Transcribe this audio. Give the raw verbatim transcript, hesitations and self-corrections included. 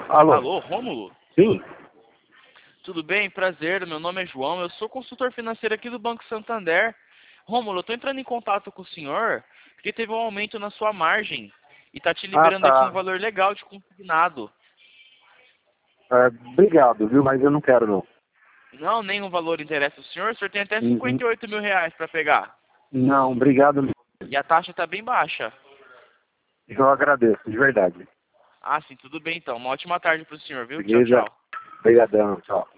Alô? Alô, Rômulo? Sim? Tudo bem? Prazer, meu nome é João, eu sou consultor financeiro aqui do Banco Santander. Rômulo, eu estou entrando em contato com o senhor porque teve um aumento na sua margem e está te Ah, liberando aqui um tá. valor legal de consignado. É, obrigado, viu? Mas eu não quero, não. Não, nenhum valor interessa o senhor, o senhor tem até Uhum. cinquenta e oito mil reais para pegar. Não, obrigado. E a taxa está bem baixa. Eu agradeço, de verdade. Ah, sim, tudo bem então. Uma ótima tarde para o senhor, viu? Tchau, Beleza? tchau. Obrigadão, tchau.